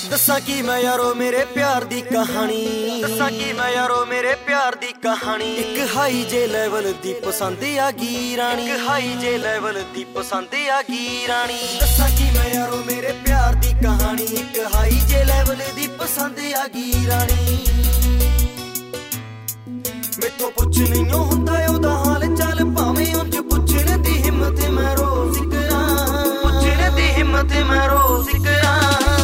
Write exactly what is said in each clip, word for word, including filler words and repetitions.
दसा की मैं यारो मेरे प्यार दी कहानी दसा की मैं यारो मेरे प्यार दी कहानी एक हाई जे लेवल दी पसंद आ गई रानी एक हाई जे लेवल दी पसंद आ गई रानी दसा की मैं यारो मेरे प्यार दी कहानी एक हाई जे लेवल दी पसंद आ गई रानी मैथों पुछ नहीं हुंदा ओदा हाल चाल भावें उंज पुछण दी हिम्मत मैं रोज करां पुछण दी हिम्मत मैं रोज करां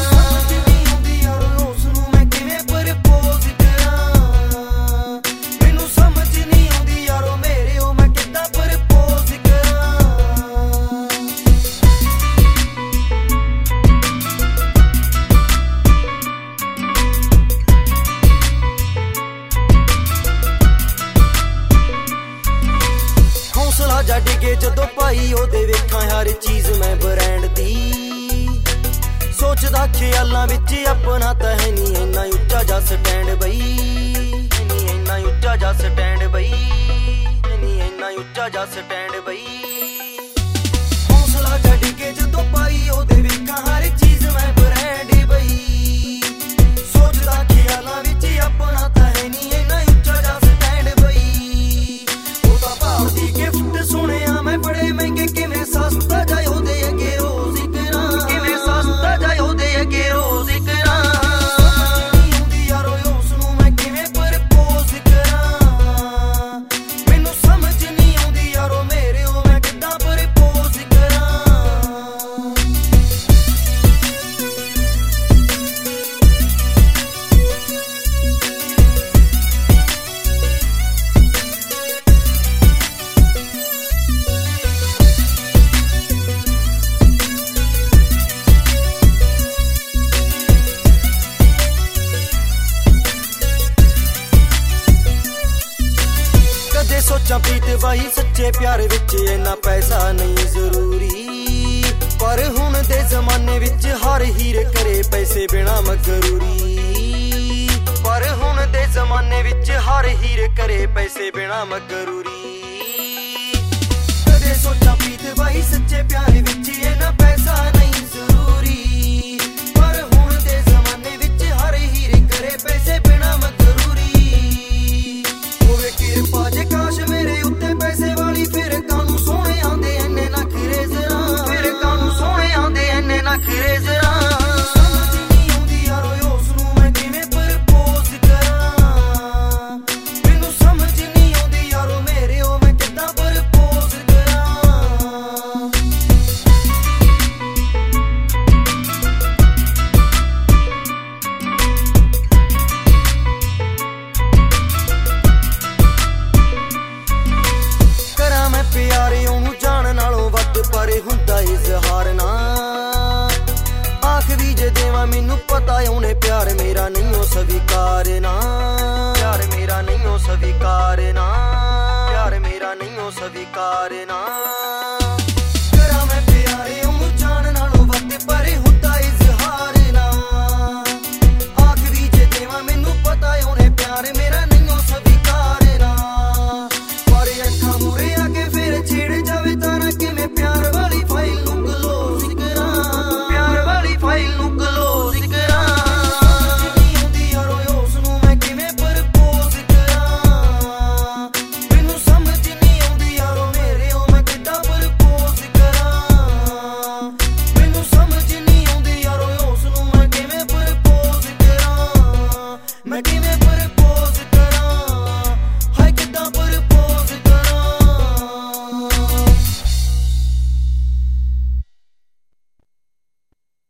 डिगे जदों पाई ओदे वेखां हर चीज मैं ब्रांड दी सोचदा ख्यालां विच अपना तां है नी इन्ना उच्चा जा स्टैंड बई नी इन्ना उच्चा जा स्टैंड बई नी इन्ना उच्चा जा स्टैंड बई हौसला जा डिगे जदों पाई ओदे वेखां हर चीज मैं ब्रांड बई सोचदा ख्यालां विच अपना तां है नी इन्ना उच्चा जा स्टैंड बई ओदा भाव दी गिफ्ट सुनिया मैं बड़े महंगे किवें सस्ता जाए ओदे अगे रोज करां किवें सस्ता जाए ओदे अगे रोज करां हुंदी यारो उस नूं मैं किवें प्रपोज करां मैनूं समझ नहीं आउंदी यारो मेरे ओ मैं किद्दां प्रपोज करां सोचा प्रीत बाई सच्चे प्यार विच इन्ना पैसा नहीं जरूरी पर हुण दे जमाने विच हर हीर करे पैसे बिना मगरूरी पर हुण दे जमाने विच हर हीर करे पैसे बिना मगरूरी कदे सोचा प्रीत बाई सच्चे प्यार विच इन्ना पैसा नहीं जरूरी पर हुण दे जमाने विच हर हीर करे पैसे बिना मगरूरी होवे किरपा जे काश मेरे उत्ते पैसे वाली फिर कानू सोने आंदे इन्ने नखरे जरा फिर कानू सोने आंदे इन्ने नखरे जरा समझ नहीं आउंदी यारो उस नूं मैं किवें प्रपोज करां मैनूं समझ नहीं आउंदी यारो मेरे ओ मैं किद्दां प्रपोज करां प्यारे ओनू जान नालों वध पर हुंदा इजहार ना आखरी जे देवा मैनू पता ओने प्यार मेरा नहीं हो स्वीकार ना प्यार मेरा नहीं हो स्वीकार ना प्यार मेरा नहीं हो स्वीकार ना।